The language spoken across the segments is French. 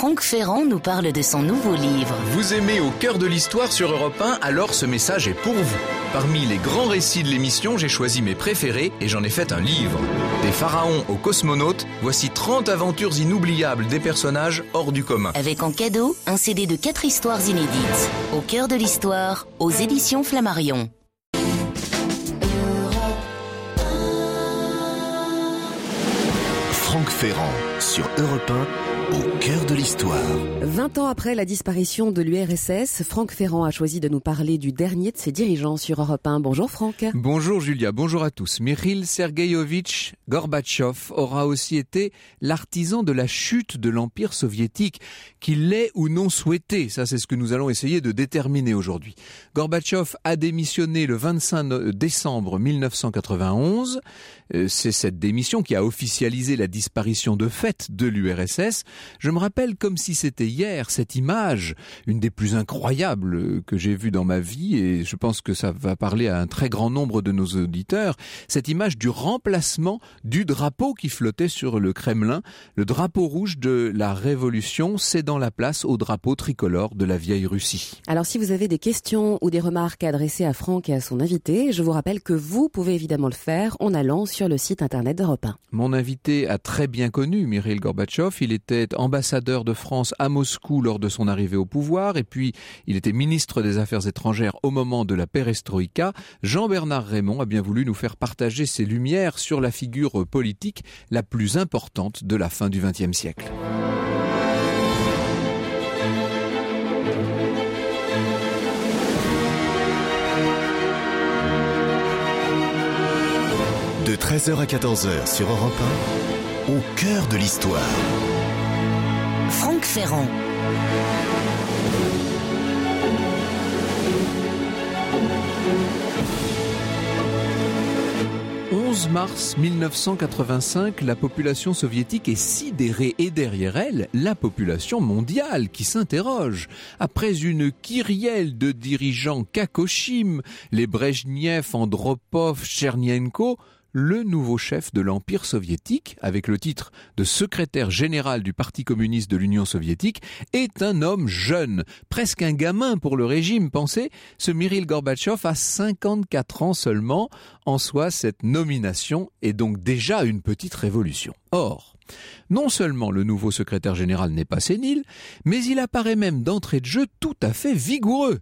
Franck Ferrand nous parle de son nouveau livre. Vous aimez Au cœur de l'histoire sur Europe 1, alors ce message est pour vous. Parmi les grands récits de l'émission, j'ai choisi mes préférés et j'en ai fait un livre. Des pharaons aux cosmonautes, voici 30 aventures inoubliables des personnages hors du commun. Avec en cadeau, un CD de 4 histoires inédites. Au cœur de l'histoire, aux éditions Flammarion. Franck Ferrand sur Europe 1, au cœur de l'histoire. 20 ans après la disparition de l'URSS, Franck Ferrand a choisi de nous parler du dernier de ses dirigeants sur Europe 1. Bonjour Franck. Bonjour Julia, bonjour à tous. Mikhaïl Sergueïevitch Gorbatchev aura aussi été l'artisan de la chute de l'Empire soviétique, qu'il l'ait ou non souhaité. Ça, c'est ce que nous allons essayer de déterminer aujourd'hui. Gorbatchev a démissionné le 25 décembre 1991. C'est cette démission qui a officialisé la disparition de fait de l'URSS. Je me rappelle comme si c'était hier cette image, une des plus incroyables que j'ai vues dans ma vie, et je pense que ça va parler à un très grand nombre de nos auditeurs, cette image du remplacement du drapeau qui flottait sur le Kremlin, le drapeau rouge de la Révolution cédant la place au drapeau tricolore de la vieille Russie. Alors si vous avez des questions ou des remarques à adresser à Franck et à son invité, je vous rappelle que vous pouvez évidemment le faire en allant sur le site internet d'Europe 1. Mon invité a très bien connu Mikhaïl Gorbatchev. Il était ambassadeur de France à Moscou lors de son arrivée au pouvoir, et puis il était ministre des Affaires étrangères au moment de la perestroïka. Jean-Bernard Raymond a bien voulu nous faire partager ses lumières sur la figure politique la plus importante de la fin du XXe siècle. De 13h à 14h sur Europe 1, au cœur de l'histoire. Franck Ferrand. « 11 mars 1985, la population soviétique est sidérée et derrière elle, la population mondiale qui s'interroge. Après une kyrielle de dirigeants kakoshim, les Brejnev, Andropov, Tchernienko, le nouveau chef de l'Empire soviétique, avec le titre de secrétaire général du Parti communiste de l'Union soviétique, est un homme jeune, presque un gamin pour le régime. Pensez, ce Mikhaïl Gorbatchev a 54 ans seulement. En soi, cette nomination est donc déjà une petite révolution. Or, non seulement le nouveau secrétaire général n'est pas sénile, mais il apparaît même d'entrée de jeu tout à fait vigoureux.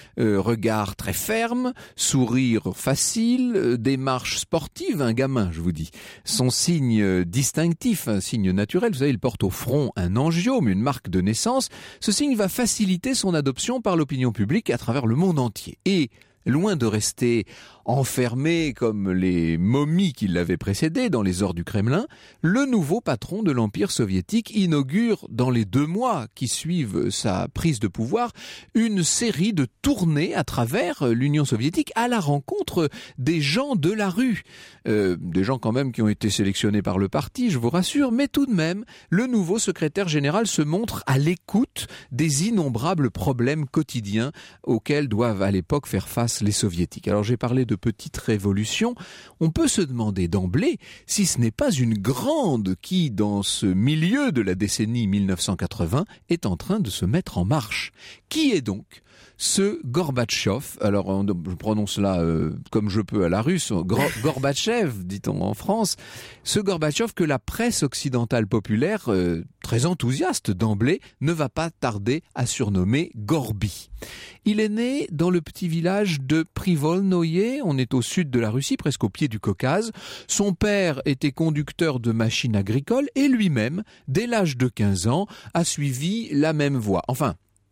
Regard très ferme, sourire facile, démarche sportive, un gamin, je vous dis. Son signe distinctif, un signe naturel, vous savez, il porte au front un angiome, une marque de naissance. Ce signe va faciliter son adoption par l'opinion publique à travers le monde entier. Et loin de rester enfermé comme les momies qui l'avaient précédé dans les ors du Kremlin, le nouveau patron de l'Empire soviétique inaugure, dans les 2 mois qui suivent sa prise de pouvoir, une série de tournées à travers l'Union soviétique à la rencontre des gens de la rue. Des gens quand même qui ont été sélectionnés par le parti, je vous rassure, mais tout de même, le nouveau secrétaire général se montre à l'écoute des innombrables problèmes quotidiens auxquels doivent à l'époque faire face les soviétiques. Alors j'ai parlé de petite révolution, on peut se demander d'emblée si ce n'est pas une grande qui, dans ce milieu de la décennie 1980, est en train de se mettre en marche. Qui est donc ce Gorbatchev? Alors je prononce là comme je peux à la russe, Gorbatchev, dit-on en France. Ce Gorbatchev que la presse occidentale populaire, très enthousiaste d'emblée, ne va pas tarder à surnommer Gorby. Il est né dans le petit village de Privolnoye, on est au sud de la Russie, presque au pied du Caucase. Son père était conducteur de machines agricoles et lui-même, dès l'âge de 15 ans, a suivi la même voie. Enfin,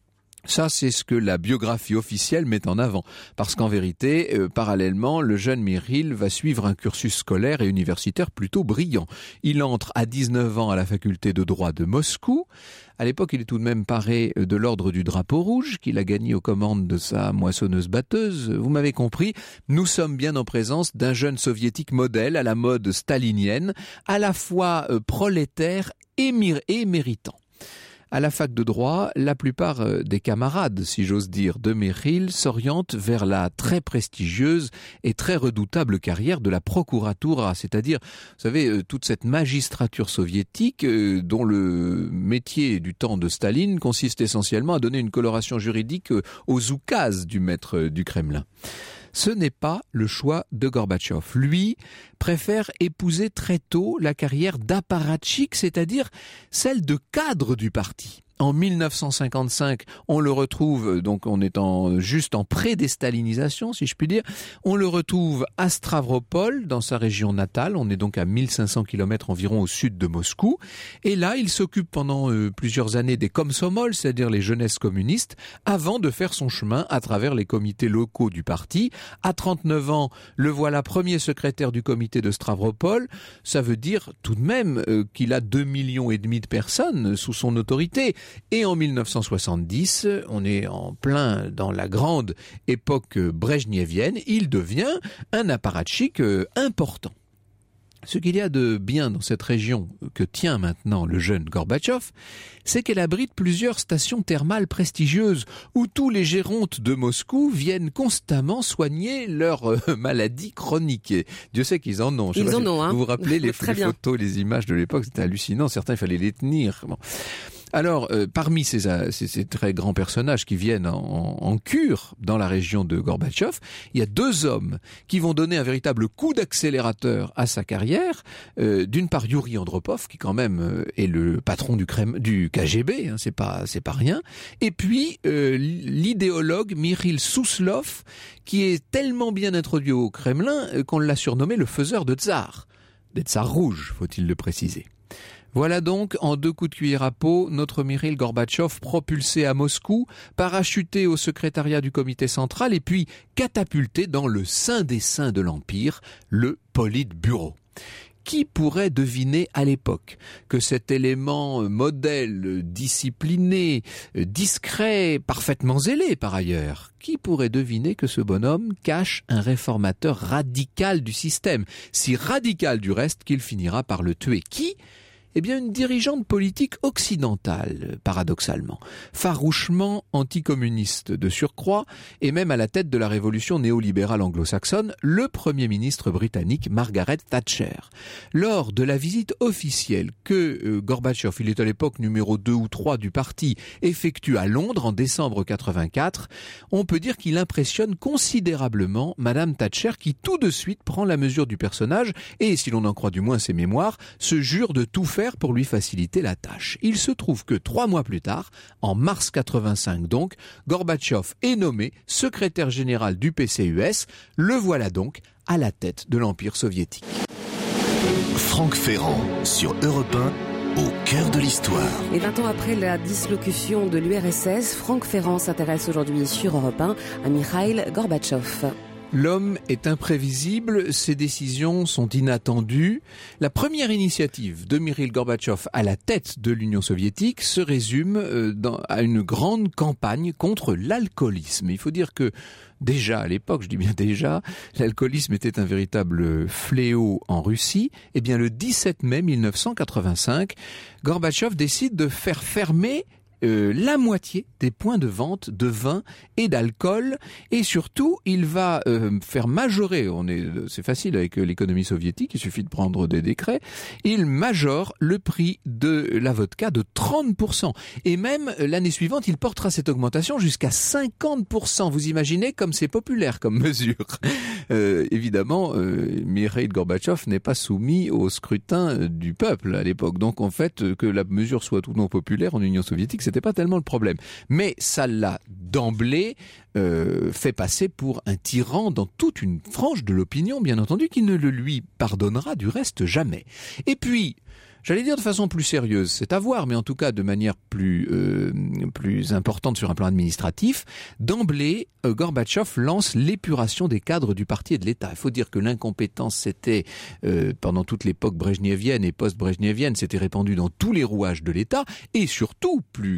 ça, c'est ce que la biographie officielle met en avant. Parce qu'en vérité, parallèlement, le jeune Mikhaïl va suivre un cursus scolaire et universitaire plutôt brillant. Il entre à 19 ans à la faculté de droit de Moscou. À l'époque, il est tout de même paré de l'ordre du drapeau rouge qu'il a gagné aux commandes de sa moissonneuse-batteuse. Vous m'avez compris, nous sommes bien en présence d'un jeune soviétique modèle à la mode stalinienne, à la fois prolétaire et méritant. À la fac de droit, la plupart des camarades, si j'ose dire, de Mikhaïl s'orientent vers la très prestigieuse et très redoutable carrière de la prokuratura, c'est-à-dire, vous savez, toute cette magistrature soviétique dont le métier du temps de Staline consiste essentiellement à donner une coloration juridique aux oukases du maître du Kremlin. Ce n'est pas le choix de Gorbatchev. Lui préfère épouser très tôt la carrière d'apparatchik, c'est-à-dire celle de cadre du parti. En 1955, on le retrouve, donc on est juste en pré-déstalinisation, si je puis dire, on le retrouve à Stavropol, dans sa région natale, on est donc à 1500 km environ au sud de Moscou, et là, il s'occupe pendant plusieurs années des komsomol, c'est-à-dire les jeunesses communistes, avant de faire son chemin à travers les comités locaux du parti. À 39 ans, le voilà premier secrétaire du comité de Stavropol, ça veut dire tout de même qu'il a 2,5 millions de personnes sous son autorité. Et en 1970, on est en plein dans la grande époque brejnevienne, il devient un apparatchik important. Ce qu'il y a de bien dans cette région que tient maintenant le jeune Gorbatchev, c'est qu'elle abrite plusieurs stations thermales prestigieuses où tous les gérontes de Moscou viennent constamment soigner leurs maladies chroniques. Et Dieu sait qu'ils en ont. Ils en ont, hein. Vous vous rappelez les photos, les images de l'époque, c'était hallucinant. Certains, il fallait les tenir. Bon. Alors, parmi ces très grands personnages qui viennent en cure dans la région de Gorbatchev, il y a 2 hommes qui vont donner un véritable coup d'accélérateur à sa carrière. D'une part, Yuri Andropov, qui quand même est le patron du KGB, hein, c'est pas rien. Et puis, l'idéologue Mikhaïl Souslov, qui est tellement bien introduit au Kremlin qu'on l'a surnommé le faiseur de tsars. Des tsars rouges, faut-il le préciser. Voilà donc, en 2 coups de cuillère à peau, notre Mikhaïl Gorbatchev propulsé à Moscou, parachuté au secrétariat du comité central et puis catapulté dans le saint des saints de l'Empire, le Politburo. Qui pourrait deviner à l'époque que cet élément modèle, discipliné, discret, parfaitement zélé par ailleurs, qui pourrait deviner que ce bonhomme cache un réformateur radical du système, si radical du reste qu'il finira par le tuer? Qui ? Eh bien, une dirigeante politique occidentale, paradoxalement, farouchement anticommuniste de surcroît, et même à la tête de la révolution néolibérale anglo-saxonne, le Premier ministre britannique Margaret Thatcher. Lors de la visite officielle que Gorbatchev, il est à l'époque numéro 2 ou 3 du parti, effectue à Londres en décembre 84, on peut dire qu'il impressionne considérablement Madame Thatcher qui tout de suite prend la mesure du personnage et, si l'on en croit du moins ses mémoires, se jure de tout faire pour lui faciliter la tâche. Il se trouve que 3 mois plus tard, en mars 85 donc, Gorbatchev est nommé secrétaire général du PCUS. Le voilà donc à la tête de l'Empire soviétique. Franck Ferrand sur Europe 1, au cœur de l'histoire. Et 20 ans après la dissolution de l'URSS, Franck Ferrand s'intéresse aujourd'hui sur Europe 1 à Mikhaïl Gorbatchev. L'homme est imprévisible, ses décisions sont inattendues. La première initiative de Mikhaïl Gorbatchev à la tête de l'Union soviétique se résume à une grande campagne contre l'alcoolisme. Il faut dire que déjà à l'époque, je dis bien déjà, l'alcoolisme était un véritable fléau en Russie. Eh bien le 17 mai 1985, Gorbatchev décide de faire fermer la moitié des points de vente de vin et d'alcool, et surtout il va faire majorer, c'est facile avec l'économie soviétique, il suffit de prendre des décrets, il majore le prix de la vodka de 30%, et même l'année suivante il portera cette augmentation jusqu'à 50%. Vous imaginez comme c'est populaire comme mesure. Évidemment, Mikhaïl Gorbatchev n'est pas soumis au scrutin du peuple à l'époque, donc en fait que la mesure soit ou non populaire en Union soviétique, c'était pas tellement le problème. Mais ça l'a d'emblée fait passer pour un tyran dans toute une frange de l'opinion, bien entendu, qui ne le lui pardonnera du reste jamais. Et puis, j'allais dire de façon plus sérieuse, c'est à voir, mais en tout cas de manière plus importante sur un plan administratif, d'emblée, Gorbatchev lance l'épuration des cadres du parti et de l'État. Il faut dire que l'incompétence s'était, pendant toute l'époque brejnevienne et post-brejnevienne, s'était répandue dans tous les rouages de l'État, et surtout, plus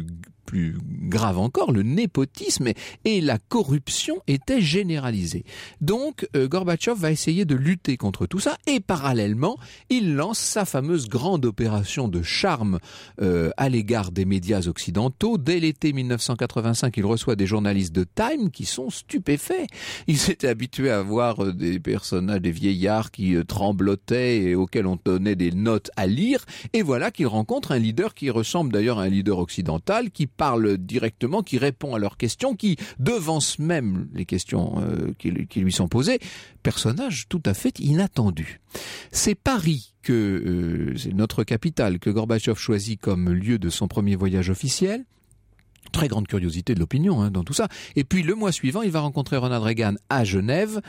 plus grave encore, le népotisme et la corruption étaient généralisés. Donc Gorbatchev va essayer de lutter contre tout ça et parallèlement, il lance sa fameuse grande opération de charme à l'égard des médias occidentaux. Dès l'été 1985, il reçoit des journalistes de Time qui sont stupéfaits. Ils s'étaient habitués à voir des personnages, des vieillards qui tremblotaient et auxquels on donnait des notes à lire, et voilà qu'il rencontre un leader qui ressemble d'ailleurs à un leader occidental, qui parle directement, qui répond à leurs questions, qui devance même les questions qui lui sont posées. Personnage tout à fait inattendu. C'est Paris c'est notre capitale que Gorbatchev choisit comme lieu de son premier voyage officiel. Très grande curiosité de l'opinion dans tout ça. Et puis le mois suivant, il va rencontrer Ronald Reagan à Genève.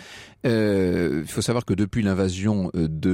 Il faut savoir que depuis l'invasion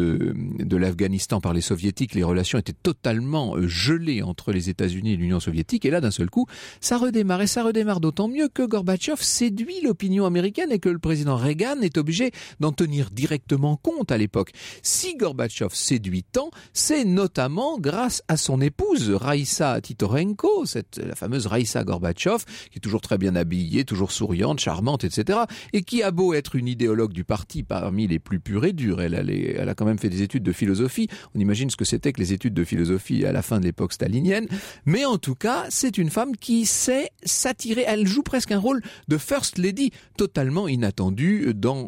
de l'Afghanistan par les soviétiques, les relations étaient totalement gelées entre les États-Unis et l'Union soviétique. Et là, d'un seul coup, ça redémarre. Et ça redémarre d'autant mieux que Gorbatchev séduit l'opinion américaine et que le président Reagan est obligé d'en tenir directement compte à l'époque. Si Gorbatchev séduit tant, c'est notamment grâce à son épouse, Raïssa Titorenko, la fameuse Raïssa Gorbatchev, qui est toujours très bien habillée, toujours souriante, charmante, etc. et qui a beau être une idéologue du parti parmi les plus pures et dures. Elle a quand même fait des études de philosophie. On imagine ce que c'était que les études de philosophie à la fin de l'époque stalinienne. Mais en tout cas, c'est une femme qui sait s'attirer. Elle joue presque un rôle de First Lady, totalement inattendu,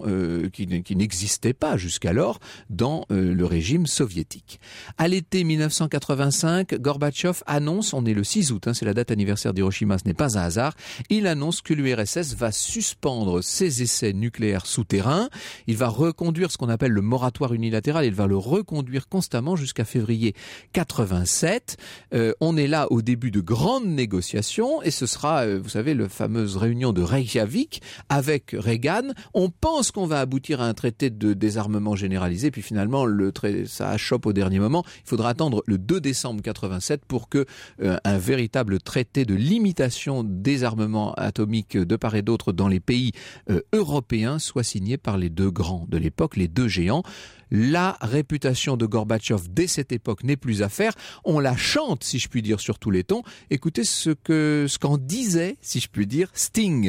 qui n'existait pas jusqu'alors dans le régime soviétique. À l'été 1985, Gorbatchev annonce, on est le 6 août, c'est la date anniversaire d'Hiroshima, ce n'est pas un hasard, il annonce que l'URSS va suspendre ses essais nucléaires souterrains. Il va reconduire ce qu'on appelle le moratoire unilatéral, il va le reconduire constamment jusqu'à février 87. On est là au début de grandes négociations et ce sera, vous savez, la fameuse réunion de Reykjavik avec Reagan. On pense qu'on va aboutir à un traité de désarmement généralisé, puis finalement ça achoppe au dernier moment. Il faudra attendre le 2 décembre 87 pour que un véritable traité de limitation des armements atomiques de part et d'autre dans les pays européens soit signé par les deux grands de l'époque, les deux géants. La réputation de Gorbatchev dès cette époque n'est plus à faire. On la chante, si je puis dire, sur tous les tons. Écoutez ce qu'en disait, si je puis dire, Sting.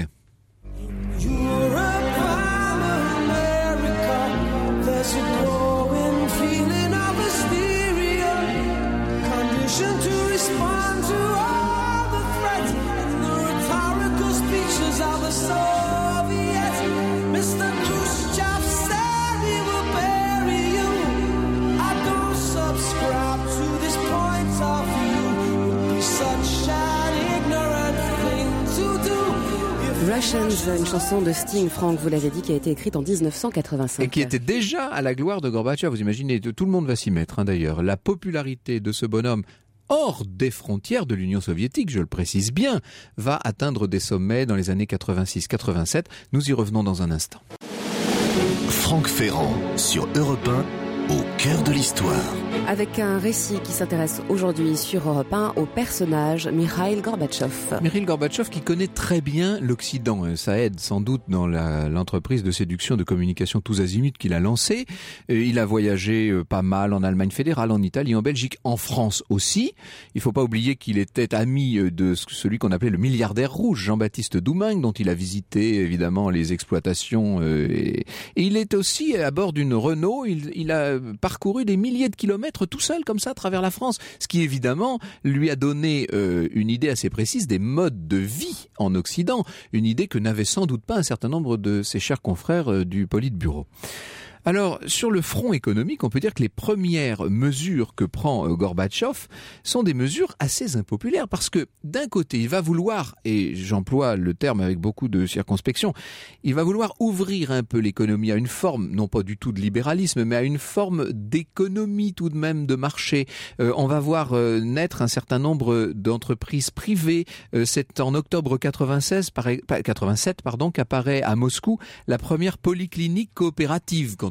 Russians, une chanson de Sting, Franck, vous l'avez dit, qui a été écrite en 1985. Et qui était déjà à la gloire de Gorbatchev. Vous imaginez, tout le monde va s'y mettre d'ailleurs. La popularité de ce bonhomme hors des frontières de l'Union soviétique, je le précise bien, va atteindre des sommets dans les années 86-87. Nous y revenons dans un instant. Franck Ferrand sur Europe 1. Au cœur de l'histoire. Avec un récit qui s'intéresse aujourd'hui sur Europe 1 au personnage Mikhail Gorbatchev. Mikhail Gorbatchev qui connaît très bien l'Occident. Ça aide sans doute dans l'entreprise de séduction de communication tous azimuts qu'il a lancée. Il a voyagé pas mal en Allemagne fédérale, en Italie, en Belgique, en France aussi. Il ne faut pas oublier qu'il était ami de celui qu'on appelait le milliardaire rouge, Jean-Baptiste Doumingue, dont il a visité évidemment les exploitations. Et il est aussi à bord d'une Renault. Il a parcouru des milliers de kilomètres tout seul comme ça à travers la France, ce qui évidemment lui a donné une idée assez précise des modes de vie en Occident, une idée que n'avaient sans doute pas un certain nombre de ses chers confrères du Politburo. Alors, sur le front économique, on peut dire que les premières mesures que prend Gorbatchev sont des mesures assez impopulaires parce que d'un côté, il va vouloir, et j'emploie le terme avec beaucoup de circonspection, il va vouloir ouvrir un peu l'économie à une forme, non pas du tout de libéralisme, mais à une forme d'économie tout de même de marché. On va voir naître un certain nombre d'entreprises privées. C'est en octobre 87 qu'apparaît à Moscou la première polyclinique coopérative. Quand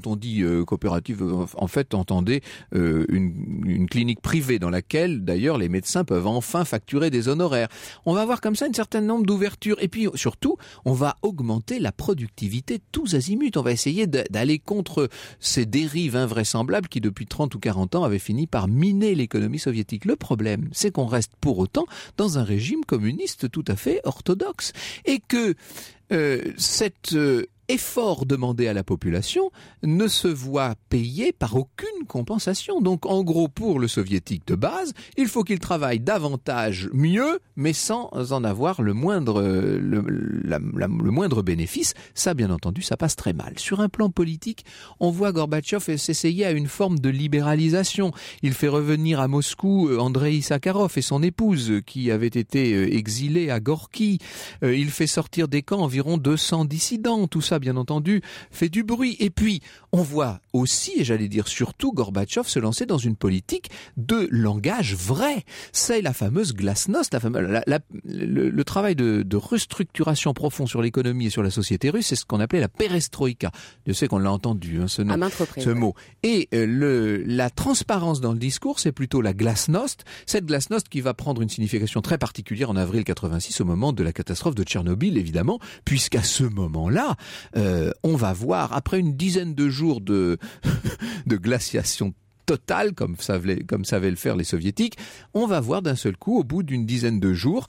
quand on dit coopérative, en fait, entendez une clinique privée dans laquelle, d'ailleurs, les médecins peuvent enfin facturer des honoraires. On va avoir comme ça un certain nombre d'ouvertures. Et puis, surtout, on va augmenter la productivité tous azimuts. On va essayer d'aller contre ces dérives invraisemblables qui, depuis 30 ou 40 ans, avaient fini par miner l'économie soviétique. Le problème, c'est qu'on reste pour autant dans un régime communiste tout à fait orthodoxe. Et que cet effort demandé à la population ne se voit payé par aucune compensation. Donc, en gros, pour le soviétique de base, il faut qu'il travaille davantage, mieux, mais sans en avoir le moindre bénéfice. Ça, bien entendu, ça passe très mal. Sur un plan politique, on voit Gorbatchev s'essayer à une forme de libéralisation. Il fait revenir à Moscou Andreï Sakharov et son épouse, qui avaient été exilés à Gorky. Il fait sortir des camps environ 200 dissidents. Tout ça, bien entendu, fait du bruit. Et puis, on voit aussi, et j'allais dire surtout, Gorbatchev se lancer dans une politique de langage vrai. C'est la fameuse glasnost, le travail de restructuration profond sur l'économie et sur la société russe, c'est ce qu'on appelait la perestroïka. Je sais qu'on l'a entendu, ce nom, ce mot. Et la transparence dans le discours, c'est plutôt la glasnost. Cette glasnost qui va prendre une signification très particulière en avril 86, au moment de la catastrophe de Tchernobyl, évidemment, puisqu'à ce moment-là, on va voir, après une dizaine de jours de glaciation totale, comme savaient le faire les soviétiques, on va voir d'un seul coup, au bout d'une dizaine de jours,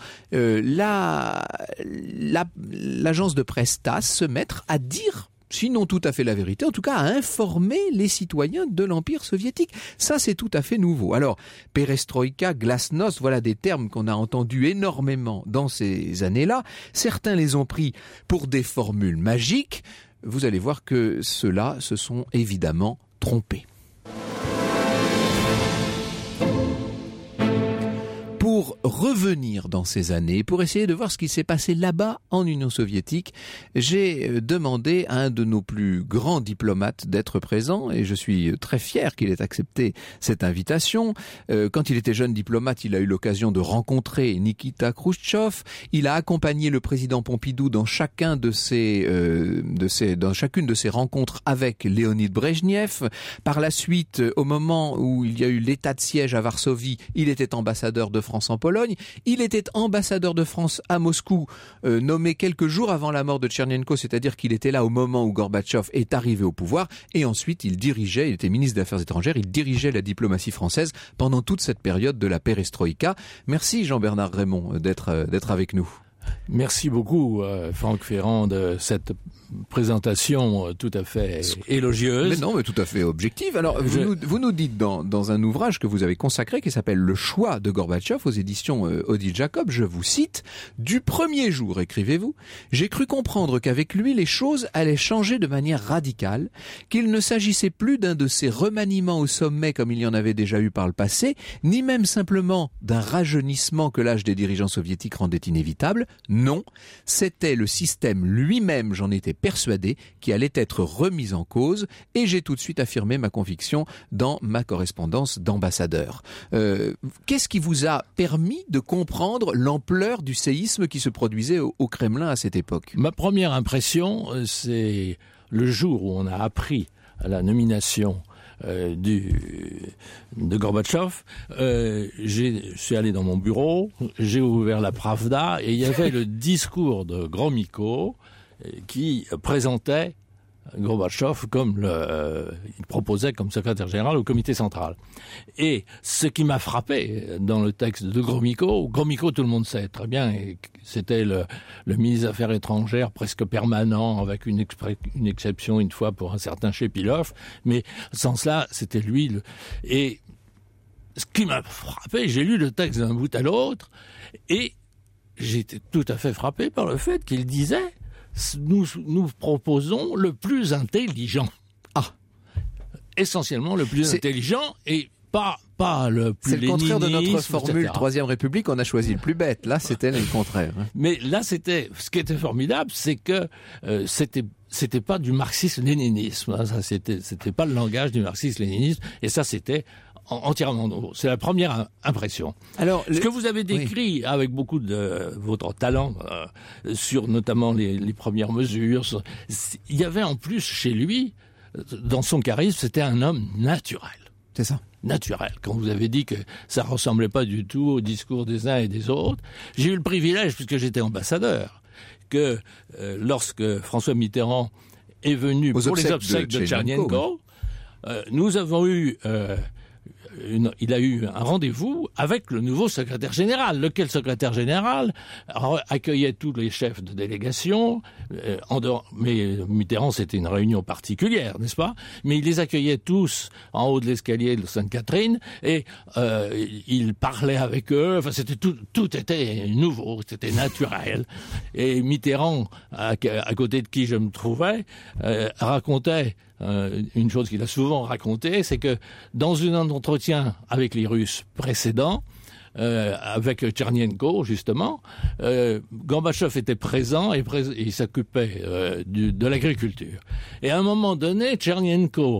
l'agence de presse TASS se mettre à dire, sinon tout à fait la vérité, en tout cas à informer les citoyens de l'Empire soviétique. Ça, c'est tout à fait nouveau. Alors, perestroïka, glasnost, voilà des termes qu'on a entendus énormément dans ces années-là. Certains les ont pris pour des formules magiques. Vous allez voir que ceux-là se sont évidemment trompés. Pour revenir dans ces années, pour essayer de voir ce qui s'est passé là-bas en Union soviétique, j'ai demandé à un de nos plus grands diplomates d'être présent et je suis très fier qu'il ait accepté cette invitation. Quand il était jeune diplomate, il a eu l'occasion de rencontrer Nikita Khrouchtchev. Il a accompagné le président Pompidou dans chacune de ses rencontres avec Léonid Brejnev. Par la suite, au moment où il y a eu l'état de siège à Varsovie, il était ambassadeur de France en Pologne. Il était ambassadeur de France à Moscou, nommé quelques jours avant la mort de Tchernenko, c'est-à-dire qu'il était là au moment où Gorbatchev est arrivé au pouvoir, et ensuite il était ministre des Affaires étrangères, il dirigeait la diplomatie française pendant toute cette période de la perestroïka. Merci Jean-Bernard Raymond d'être avec nous. Merci beaucoup Franck Ferrand de cette présentation tout à fait élogieuse. Mais non, mais tout à fait objective. Alors, vous nous dites dans un ouvrage que vous avez consacré qui s'appelle Le choix de Gorbatchev aux éditions Odile Jacob, je vous cite, « Du premier jour, écrivez-vous, j'ai cru comprendre qu'avec lui, les choses allaient changer de manière radicale, qu'il ne s'agissait plus d'un de ces remaniements au sommet comme il y en avait déjà eu par le passé, ni même simplement d'un rajeunissement que l'âge des dirigeants soviétiques rendait inévitable. Non, c'était le système lui-même, j'en étais persuadé, qui allait être remis en cause, et j'ai tout de suite affirmé ma conviction dans ma correspondance d'ambassadeur. Qu'est-ce qui vous a permis de comprendre l'ampleur du séisme qui se produisait au Kremlin à cette époque ? Ma première impression, c'est le jour où on a appris à la nomination de Gorbatchev, je suis allé dans mon bureau, j'ai ouvert la Pravda et il y avait le discours de Gromyko qui présentait Gorbatchev comme il proposait comme secrétaire général au comité central. Et ce qui m'a frappé dans le texte de Gromyko, tout le monde sait très bien, c'était le ministre des Affaires étrangères presque permanent, avec une exception une fois pour un certain Chepilov, mais sans cela, c'était lui. Et ce qui m'a frappé, j'ai lu le texte d'un bout à l'autre, et j'étais tout à fait frappé par le fait qu'il disait nous proposons le plus intelligent. Essentiellement le plus intelligent et pas le plus léniniste. C'est le contraire de notre formule Troisième République, on a choisi le plus bête. Là, c'était le contraire. Mais là, ce qui était formidable, c'est que c'était pas du marxisme-léninisme. Ça, c'était pas le langage du marxisme-léninisme. Et ça, c'était entièrement nouveau. C'est la première impression. Alors, ce que vous avez décrit avec beaucoup de votre talent sur notamment les premières mesures, il y avait en plus chez lui dans son charisme, c'était un homme naturel. C'est ça. Naturel. Quand vous avez dit que ça ressemblait pas du tout au discours des uns et des autres, j'ai eu le privilège, puisque j'étais ambassadeur, que lorsque François Mitterrand est venu pour les obsèques de Tchernenko, nous avons eu... il a eu un rendez-vous avec le nouveau secrétaire général, lequel secrétaire général accueillait tous les chefs de délégation, mais Mitterrand c'était une réunion particulière, n'est-ce pas? Mais il les accueillait tous en haut de l'escalier de Sainte-Catherine et il parlait avec eux, enfin c'était tout était nouveau, c'était naturel. Et Mitterrand, à côté de qui je me trouvais, racontait une chose qu'il a souvent racontée, c'est que dans un entretien avec les Russes précédents, avec Tchernenko justement, Gorbatchev était présent et il s'occupait de l'agriculture. Et à un moment donné, Tchernenko,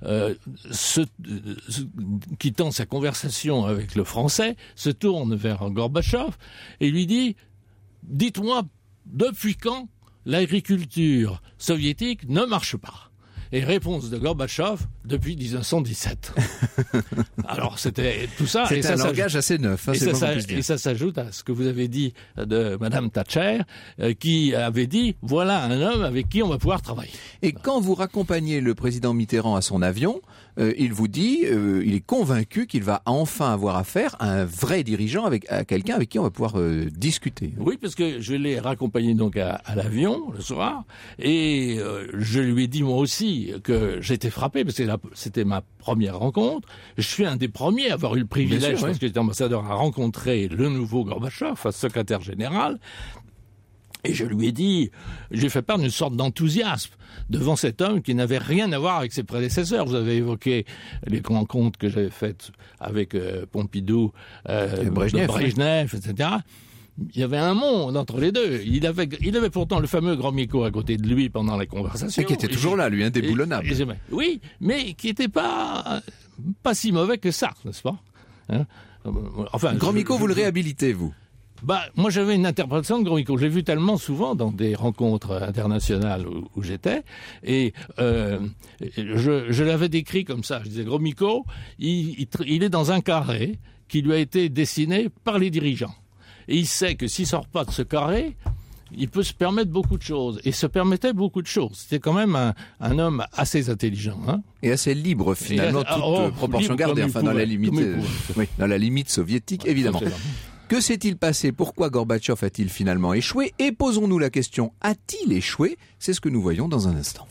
quittant sa conversation avec le Français, se tourne vers Gorbatchev et lui dit « Dites-moi, depuis quand l'agriculture soviétique ne marche pas ?» Et réponse de Gorbatchev, depuis 1917. Alors, c'était tout ça. C'est un langage assez neuf. Hein, et ça s'ajoute à ce que vous avez dit de Madame Thatcher, qui avait dit, voilà un homme avec qui on va pouvoir travailler. Et quand vous raccompagnez le président Mitterrand à son avion, il vous dit, il est convaincu qu'il va enfin avoir affaire à un vrai dirigeant, à quelqu'un avec qui on va pouvoir discuter. Oui, parce que je l'ai raccompagné donc à l'avion le soir, et je lui ai dit moi aussi que j'étais frappé, parce que c'était ma première rencontre. Je suis un des premiers à avoir eu le privilège, parce que j'étais ambassadeur, à rencontrer le nouveau Gorbatchev, secrétaire général. Et je lui ai dit, j'ai fait part d'une sorte d'enthousiasme devant cet homme qui n'avait rien à voir avec ses prédécesseurs. Vous avez évoqué les rencontres que j'avais faites avec Pompidou, Brejnev, etc. Il y avait un monde entre les deux. Il avait pourtant le fameux Gromyko à côté de lui pendant la conversation. Et qui était toujours là, lui, indéboulonnable. Oui, mais qui n'était pas si mauvais que ça, n'est-ce pas? Enfin, Gromyko, vous le réhabilitez, vous? Moi, j'avais une interprétation de Gromyko. Je l'ai vu tellement souvent dans des rencontres internationales où j'étais, et je l'avais décrit comme ça. Je disais, Gromyko, il est dans un carré qui lui a été dessiné par les dirigeants. Et il sait que s'il sort pas de ce carré, il peut se permettre beaucoup de choses. Et se permettait beaucoup de choses. C'était quand même un homme assez intelligent. Hein. Et assez libre, finalement, toute proportion gardée. Enfin, dans la limite soviétique, évidemment. Que s'est-il passé? Pourquoi Gorbatchev a-t-il finalement échoué? Et posons-nous la question, a-t-il échoué? C'est ce que nous voyons dans un instant.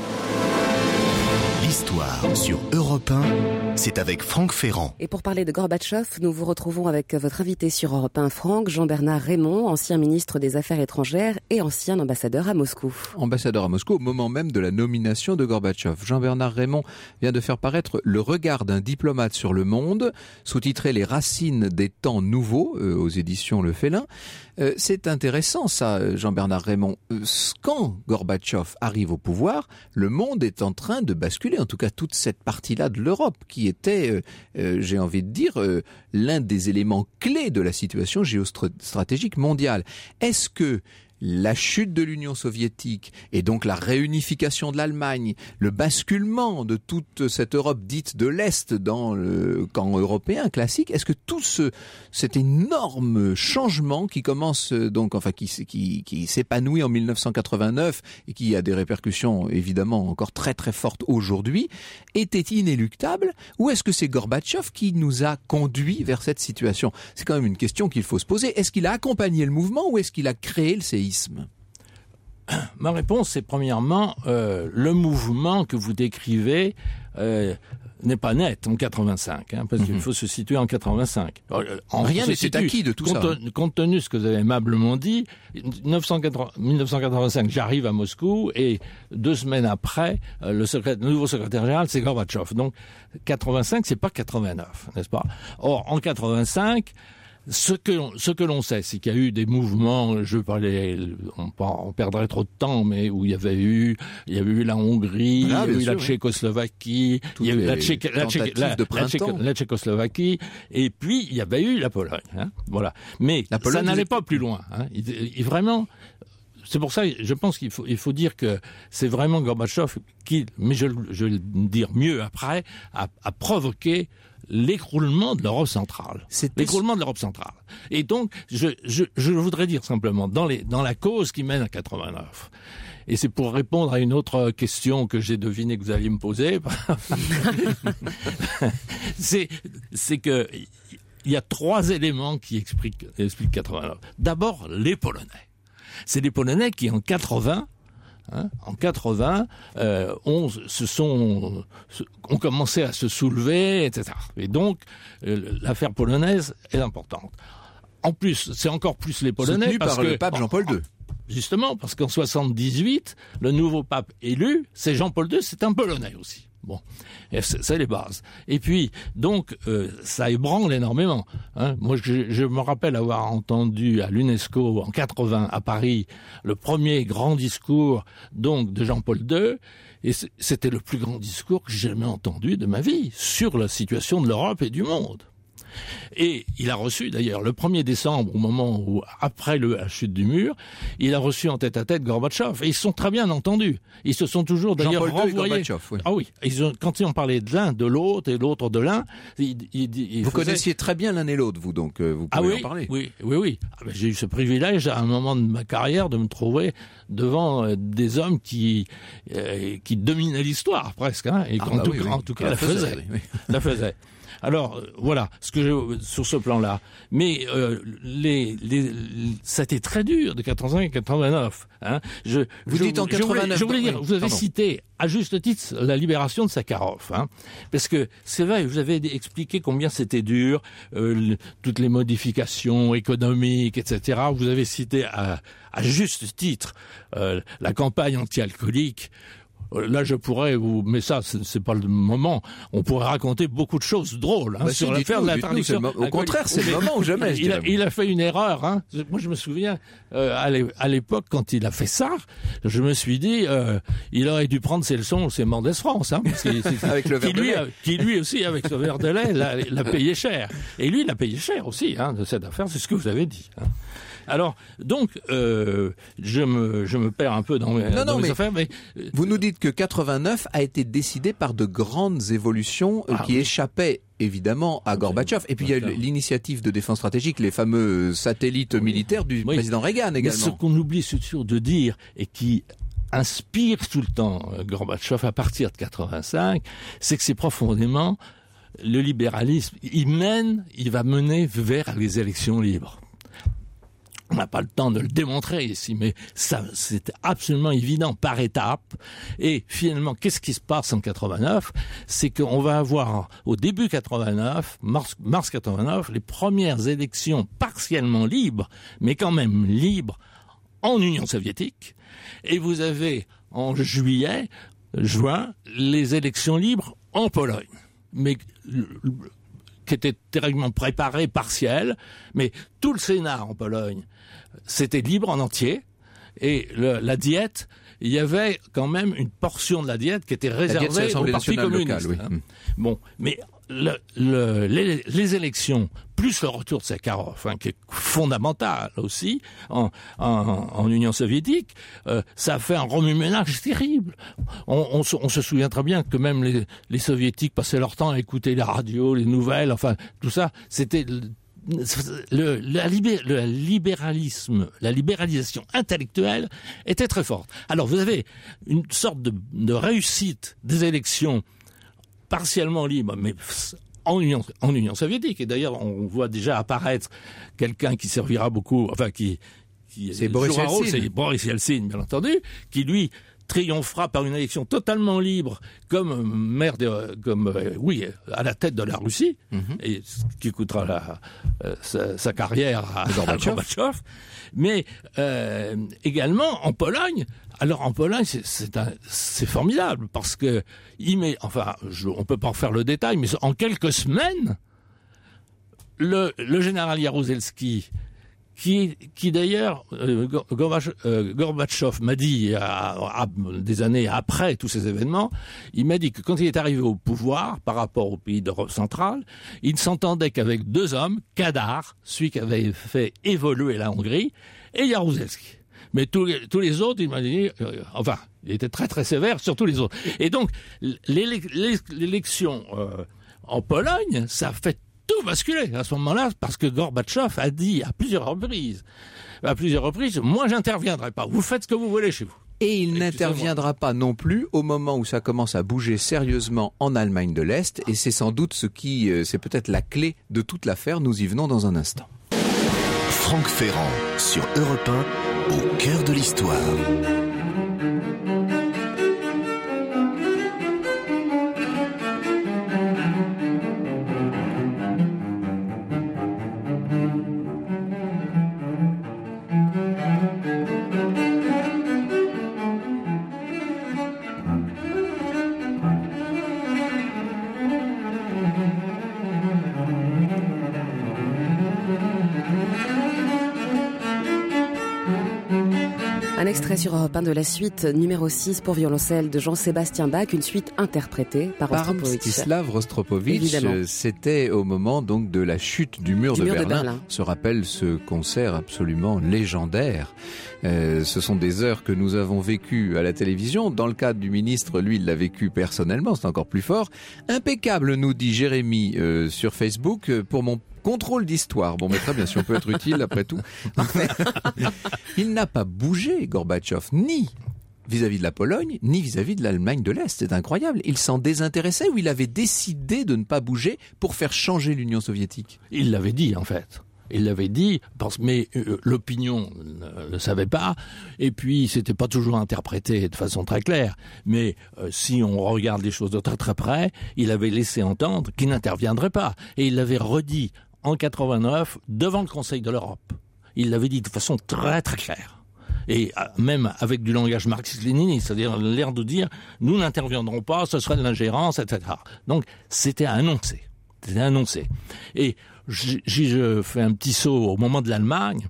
L'histoire sur Europe 1, c'est avec Franck Ferrand. Et pour parler de Gorbatchev, nous vous retrouvons avec votre invité sur Europe 1, Franck, Jean-Bernard Raymond, ancien ministre des Affaires étrangères et ancien ambassadeur à Moscou. Ambassadeur à Moscou au moment même de la nomination de Gorbatchev. Jean-Bernard Raymond vient de faire paraître Le regard d'un diplomate sur le monde, sous-titré Les racines des temps nouveaux, aux éditions Le Félin. C'est intéressant ça, Jean-Bernard Raymond. Quand Gorbatchev arrive au pouvoir, le monde est en train de basculer, en tout cas toute cette partie-là de l'Europe, qui était, j'ai envie de dire, l'un des éléments clés de la situation géostratégique mondiale. Est-ce que la chute de l'Union soviétique et donc la réunification de l'Allemagne, le basculement de toute cette Europe dite de l'Est dans le camp européen classique, est-ce que tout cet énorme changement qui commence donc, enfin qui s'épanouit en 1989 et qui a des répercussions évidemment encore très très fortes aujourd'hui, était inéluctable, ou est-ce que c'est Gorbatchev qui nous a conduits vers cette situation? C'est quand même une question qu'il faut se poser. Est-ce qu'il a accompagné le mouvement ou est-ce qu'il a créé le séisme? Ma réponse, c'est premièrement, le mouvement que vous décrivez n'est pas net en 85, parce qu'il faut se situer en 85. Rien n'est acquis de tout ça. Compte tenu de ce que vous avez aimablement dit, 1985, j'arrive à Moscou et 2 semaines après, le nouveau secrétaire général, c'est Gorbatchev. Donc 85, c'est pas 89, n'est-ce pas? Or, en 85, ce que l'on sait, c'est qu'il y a eu des mouvements, on perdrait trop de temps, mais où il y avait eu la Hongrie, il y a eu la Tchécoslovaquie, il y a eu la Tchécoslovaquie, et puis il y avait eu la Pologne. Voilà. Mais ça n'allait pas plus loin. Vraiment, c'est pour ça, je pense qu'il faut dire que c'est vraiment Gorbatchev qui, mais je vais le dire mieux après, a provoqué l'écroulement de l'Europe centrale. L'écroulement de l'Europe centrale. Et donc, je voudrais dire simplement, dans la cause qui mène à 89, et c'est pour répondre à une autre question que j'ai deviné que vous alliez me poser, c'est que il y a 3 éléments qui expliquent 89. D'abord, les Polonais. C'est les Polonais qui, en 80, ont commencé à se soulever, etc. Et donc, l'affaire polonaise est importante. En plus, c'est encore plus les Polonais. Soutenu par le pape Jean-Paul II. Justement, parce qu'en 78, le nouveau pape élu, c'est Jean-Paul II, c'est un Polonais aussi. Bon, c'est les bases. Et puis, donc, ça ébranle énormément. Moi, je me rappelle avoir entendu à l'UNESCO en 80 à Paris le premier grand discours donc de Jean-Paul II, et c'était le plus grand discours que j'ai jamais entendu de ma vie sur la situation de l'Europe et du monde. Et il a reçu d'ailleurs le 1er décembre, au moment où, après la chute du mur, il a reçu en tête-à-tête Gorbatchev. Et ils se sont très bien entendus. Ils se sont toujours d'ailleurs renvoyés. Gorbatchev, oui. Ah oui, quand ils ont parlé de l'un, de l'autre et l'autre de l'un, vous connaissiez très bien l'un et l'autre, vous, donc vous pouvez en parler. Oui. J'ai eu ce privilège à un moment de ma carrière de me trouver devant des hommes qui dominaient l'histoire presque, et en tout cas la faisaient. Alors voilà, sur ce plan-là. Mais ça a été très dur de 85 à 89. Vous dites en 89. Je voulais dire, vous avez cité à juste titre la libération de Sakharov, parce que c'est vrai, vous avez expliqué combien c'était dur, toutes les modifications économiques, etc. Vous avez cité à juste titre la campagne anti-alcoolique. Là, je pourrais mais ça, c'est pas le moment. On pourrait raconter beaucoup de choses drôles sur l'affaire de l'interdiction. Au contraire, c'est le moment ou jamais. Il a fait une erreur. Moi, je me souviens à l'époque quand il a fait ça, je me suis dit, il aurait dû prendre ses leçons, c'est Mendès France, avec le verre de lait. Qui lui aussi, avec ce verre de lait, l'a payé cher. Et lui, il a payé cher aussi de cette affaire. C'est ce que vous avez dit. Alors, donc, je me perds un peu dans mes affaires, mais vous nous dites que 89 a été décidé par de grandes évolutions qui échappaient évidemment à Gorbatchev. Et puis il y a eu l'initiative de défense stratégique, les fameux satellites militaires du président Reagan également. Mais ce qu'on oublie toujours de dire et qui inspire tout le temps Gorbatchev à partir de 85, c'est que c'est profondément le libéralisme. Il va mener vers les élections libres. On n'a pas le temps de le démontrer ici, mais ça, c'est absolument évident par étapes. Et finalement, qu'est-ce qui se passe en 89 ? C'est qu'on va avoir, au début 89, mars 89, les premières élections partiellement libres, mais quand même libres, en Union soviétique. Et vous avez, en juin, les élections libres en Pologne. Mais qui était terriblement préparé, partiel, mais tout le Sénat en Pologne, c'était libre en entier, et la diète, il y avait quand même une portion de la diète qui était réservée au Parti communiste. Local, oui. Bon, mais les élections, plus le retour de Sakharov, qui est fondamental aussi en Union soviétique, ça a fait un remue-ménage terrible. On se souvient très bien que même les soviétiques passaient leur temps à écouter la radio, les nouvelles, enfin tout ça, c'était la libéralisation intellectuelle était très forte. Alors vous avez une sorte de réussite des élections partiellement libres, mais en Union soviétique. Et d'ailleurs, on voit déjà apparaître quelqu'un qui servira beaucoup, c'est Boris Yeltsin. C'est Boris Yeltsin, bien entendu, qui lui triomphera par une élection totalement libre comme à la tête de la Russie, et ce qui coûtera sa carrière à Gorbatchev. Mais également en Pologne. Alors en Pologne, c'est formidable parce que on peut pas en faire le détail, mais en quelques semaines, le général Jaruzelski, qui d'ailleurs, Gorbatchev m'a dit, des années après tous ces événements, il m'a dit que quand il est arrivé au pouvoir, par rapport aux pays d'Europe centrale, il ne s'entendait qu'avec 2 hommes, Kadar, celui qui avait fait évoluer la Hongrie, et Jaruzelski. Mais tous les autres, il m'a dit, il était très très sévère sur tous les autres. Et donc, l'élection en Pologne, ça a fait tout basculer à ce moment-là, parce que Gorbatchev a dit à plusieurs reprises, moi j'interviendrai pas, vous faites ce que vous voulez chez vous. Et il n'interviendra pas non plus au moment où ça commence à bouger sérieusement en Allemagne de l'Est, et c'est sans doute c'est peut-être la clé de toute l'affaire. Nous y venons dans un instant. Franck Ferrand sur Europe 1, au cœur de l'histoire. Un extrait sur Europe 1 de la suite numéro 6 pour violoncelle de Jean-Sébastien Bach, une suite interprétée par Rostropovitch. Mstislav Rostropovitch. C'était au moment donc de la chute du mur de Berlin. Se rappelle ce concert absolument légendaire. Ce sont des heures que nous avons vécues à la télévision. Dans le cadre du ministre, lui, il l'a vécu personnellement, c'est encore plus fort. Impeccable, nous dit Jérémy sur Facebook, pour mon contrôle d'histoire. Bon, mais très bien, si on peut être utile après tout. Il n'a pas bougé, Gorbatchev, ni vis-à-vis de la Pologne, ni vis-à-vis de l'Allemagne de l'Est. C'est incroyable. Il s'en désintéressait ou il avait décidé de ne pas bouger pour faire changer l'Union soviétique? Il l'avait dit, en fait. Il l'avait dit, mais l'opinion ne le savait pas, et puis c'était pas toujours interprété de façon très claire. Mais si on regarde les choses de très très près, il avait laissé entendre qu'il n'interviendrait pas. Et il l'avait redit en 89 devant le Conseil de l'Europe. Il l'avait dit de façon très très claire. Et même avec du langage marxiste-léniniste, c'est-à-dire l'air de dire « nous n'interviendrons pas, ce serait de l'ingérence, etc. » Donc c'était annoncé. C'était annoncé. Et je fais un petit saut au moment de l'Allemagne.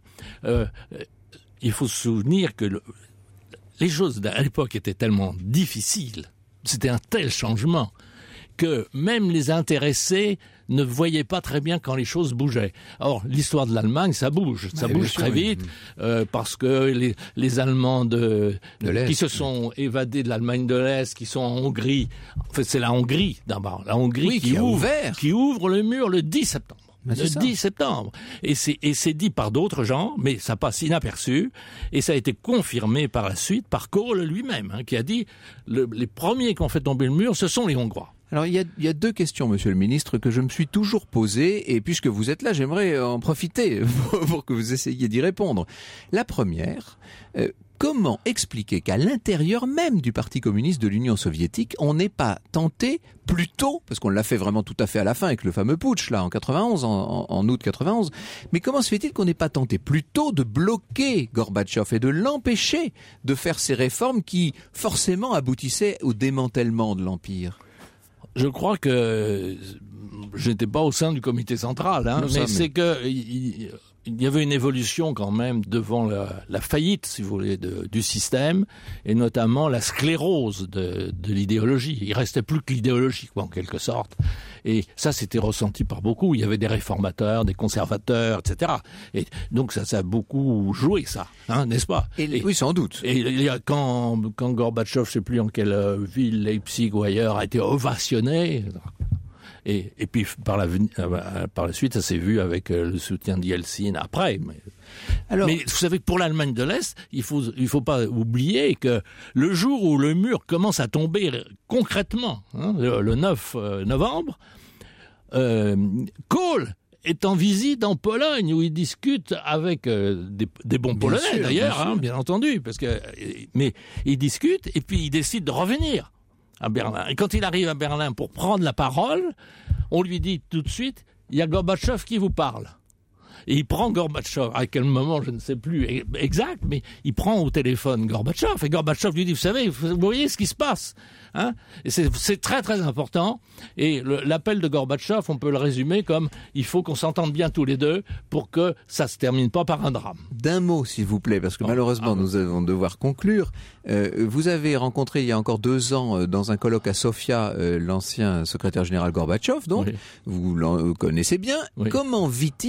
Il faut se souvenir que les choses à l'époque étaient tellement difficiles, c'était un tel changement, que même les intéressés ne voyaient pas très bien quand les choses bougeaient. Or, l'histoire de l'Allemagne, ça bouge très vite, parce que les Allemands qui se sont évadés de l'Allemagne de l'Est, qui sont en Hongrie, en fait c'est la Hongrie d'abord, la Hongrie qui ouvre le mur le 10 septembre. Le 10 septembre. Et c'est dit par d'autres gens, mais ça passe inaperçu, et ça a été confirmé par la suite par Kohl lui-même, qui a dit les premiers qui ont fait tomber le mur, ce sont les Hongrois. Alors il y a deux questions, monsieur le ministre, que je me suis toujours posées, et puisque vous êtes là, j'aimerais en profiter pour que vous essayiez d'y répondre. La première, comment expliquer qu'à l'intérieur même du Parti communiste de l'Union soviétique, on n'est pas tenté plus tôt, parce qu'on l'a fait vraiment tout à fait à la fin avec le fameux putsch là en 91, en août 91, mais comment se fait-il qu'on n'ait pas tenté plus tôt de bloquer Gorbatchev et de l'empêcher de faire ces réformes qui forcément aboutissaient au démantèlement de l'Empire? Je crois que je n'étais pas au sein du comité central, mais c'est que il y avait une évolution quand même devant la faillite, si vous voulez, du système, et notamment la sclérose de l'idéologie. Il restait plus que l'idéologie, en quelque sorte. Et ça, c'était ressenti par beaucoup. Il y avait des réformateurs, des conservateurs, etc. Et donc ça a beaucoup joué, ça, n'est-ce pas? Oui, sans doute. Et il y a quand Gorbatchev, je sais plus en quelle ville, Leipzig ou ailleurs, a été ovationné. Et puis par la suite, ça s'est vu avec le soutien d'Yeltsin après. Mais vous savez que pour l'Allemagne de l'Est, il faut pas oublier que le jour où le mur commence à tomber concrètement, le 9 novembre, Kohl est en visite en Pologne où il discute avec des bons Polonais d'ailleurs, bien entendu, mais il discute et puis il décide de revenir à Berlin. Et quand il arrive à Berlin pour prendre la parole, on lui dit tout de suite, il y a Gorbatchev qui vous parle. Et il prend Gorbatchev, à quel moment, je ne sais plus exact, mais il prend au téléphone Gorbatchev, et Gorbatchev lui dit, vous voyez ce qui se passe, et c'est très très important, et l'appel de Gorbatchev, on peut le résumer comme, il faut qu'on s'entende bien tous les deux, pour que ça se termine pas par un drame. D'un mot, s'il vous plaît, parce que malheureusement, nous allons devoir conclure. Vous avez rencontré, il y a encore 2 ans, dans un colloque à Sofia, l'ancien secrétaire général Gorbatchev, donc, vous le connaissez bien. Oui. Comment vit-il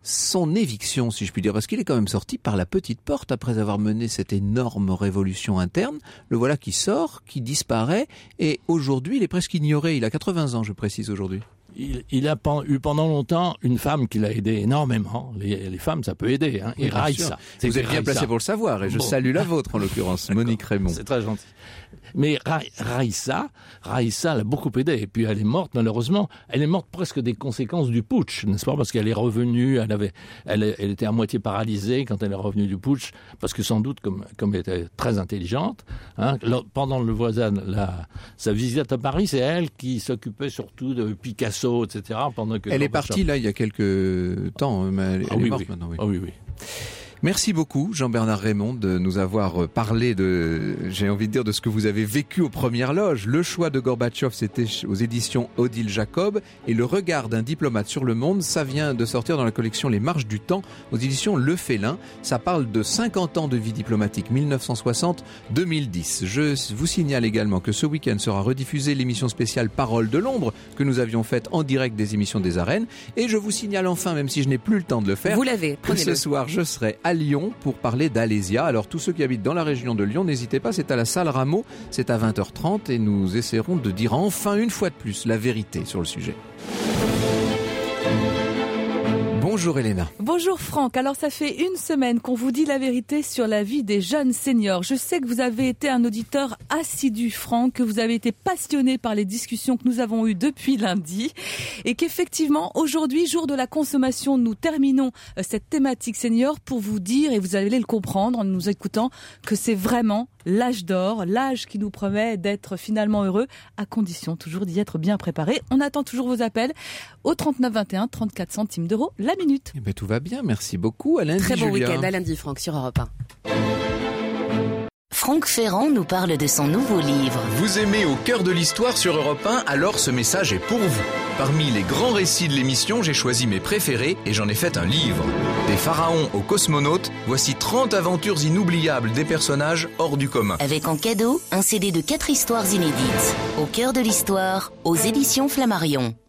son éviction, si je puis dire, parce qu'il est quand même sorti par la petite porte après avoir mené cette énorme révolution interne. Le voilà qui sort, qui disparaît, et aujourd'hui il est presque ignoré. Il a 80 ans, je précise aujourd'hui. Il a eu pendant longtemps une femme qui l'a aidé énormément. Les femmes, ça peut aider. Hein. Et Raïssa. Vous êtes bien placé pour le savoir, et je salue la vôtre en l'occurrence, Monique Raymond. C'est très gentil. Mais Raïssa l'a beaucoup aidé. Et puis elle est morte, malheureusement. Elle est morte presque des conséquences du putsch, n'est-ce pas? Parce qu'elle est revenue, elle était à moitié paralysée quand elle est revenue du putsch, parce que sans doute, comme elle était très intelligente, hein, pendant le voisin, sa visite à Paris, c'est elle qui s'occupait surtout de Picasso, etc. Pendant que elle est partie là il y a quelques temps, mais elle est morte maintenant. Oui. Oh, oui. Merci beaucoup Jean-Bernard Raymond de nous avoir parlé j'ai envie de dire, de ce que vous avez vécu aux premières loges. Le choix de Gorbatchev, c'était aux éditions Odile Jacob, et Le regard d'un diplomate sur le monde, ça vient de sortir dans la collection Les Marches du Temps aux éditions Le Félin. Ça parle de 50 ans de vie diplomatique, 1960-2010. Je vous signale également que ce week-end sera rediffusée l'émission spéciale Parole de l'ombre que nous avions faite en direct des émissions des arènes, et je vous signale enfin, même si je n'ai plus le temps de le faire, vous l'avez, que ce soir je serai à Lyon pour parler d'Alésia. Alors tous ceux qui habitent dans la région de Lyon, n'hésitez pas, c'est à la salle Rameau, c'est à 20h30 et nous essaierons de dire enfin une fois de plus la vérité sur le sujet. Bonjour Elena. Bonjour Franck. Alors ça fait une semaine qu'on vous dit la vérité sur la vie des jeunes seniors. Je sais que vous avez été un auditeur assidu, Franck, que vous avez été passionné par les discussions que nous avons eues depuis lundi et qu'effectivement aujourd'hui, jour de la consommation, nous terminons cette thématique senior pour vous dire, et vous allez le comprendre en nous écoutant, que c'est vraiment l'âge d'or, l'âge qui nous promet d'être finalement heureux, à condition toujours d'y être bien préparé. On attend toujours vos appels au 39 21, 34 centimes d'euros la minute. Eh bien, tout va bien, merci beaucoup. À lundi, Très bon Julia. week-end, à lundi, Franck, sur Europe 1. Franck Ferrand nous parle de son nouveau livre. Vous aimez Au cœur de l'histoire sur Europe 1, alors ce message est pour vous. Parmi les grands récits de l'émission, j'ai choisi mes préférés et j'en ai fait un livre. Des pharaons aux cosmonautes, voici 30 aventures inoubliables des personnages hors du commun. Avec en cadeau, un CD de 4 histoires inédites. Au cœur de l'histoire, aux éditions Flammarion.